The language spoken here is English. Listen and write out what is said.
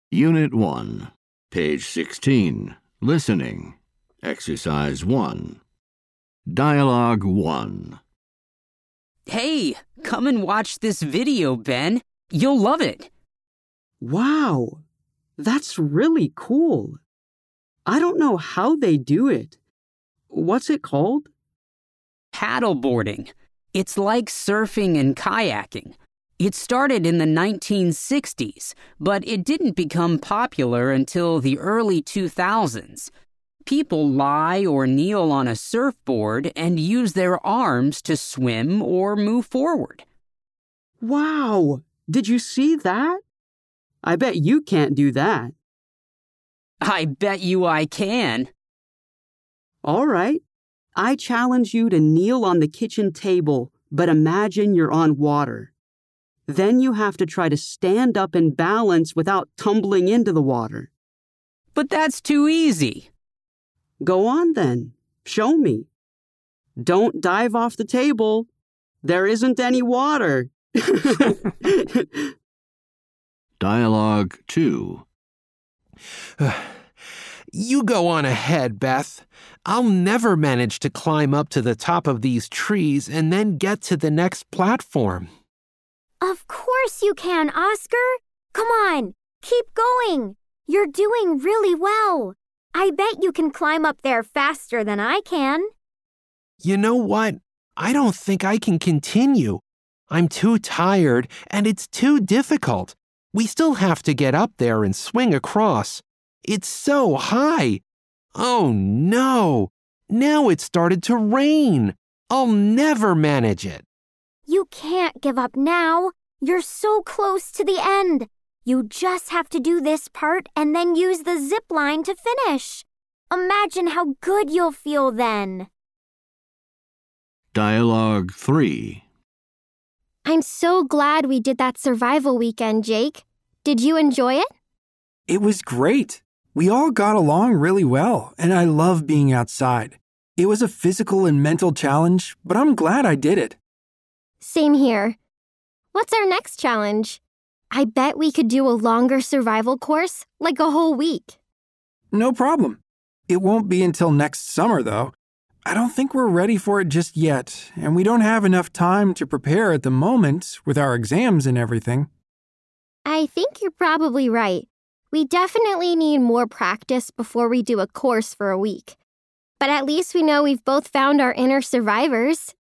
Unit 1, page 16, Listening, Exercise 1. Dialogue 1. Hey, come and watch this video, Ben. You'll love it. Wow, that's really cool. I don't know how they do it. What's it called? Paddleboarding. It's like surfing and kayaking. It started in the 1960s, but it didn't become popular until the early 2000s. People lie or kneel on a surfboard and use their arms to swim or move forward. Wow, did you see that? I bet you can't do that. I bet you I can. All right. I challenge you to kneel on the kitchen table, but imagine you're on water. Then you have to try to stand up and balance without tumbling into the water. But that's too easy. Go on then. Show me. Don't dive off the table. There isn't any water. Dialogue 2. You go on ahead, Beth. I'll never manage to climb up to the top of these trees and then get to the next platform. Of course you can, Oscar. Come on, keep going. You're doing really well. I bet you can climb up there faster than I can. You know what? I don't think I can continue. I'm too tired and it's too difficult. We still have to get up there and swing across. It's so high. Oh no! Now it started to rain. I'll never manage it. You can't give up now. You're so close to the end. You just have to do this part and then use the zip line to finish. Imagine how good you'll feel then. Dialogue 3. I'm so glad we did that survival weekend, Jake. Did you enjoy it? It was great. We all got along really well, and I love being outside. It was a physical and mental challenge, but I'm glad I did it. Same here. What's our next challenge? I bet we could do a longer survival course, like a whole week. No problem. It won't be until next summer, though. I don't think we're ready for it just yet, and we don't have enough time to prepare at the moment with our exams and everything. I think you're probably right. We definitely need more practice before we do a course for a week. But at least we know we've both found our inner survivors.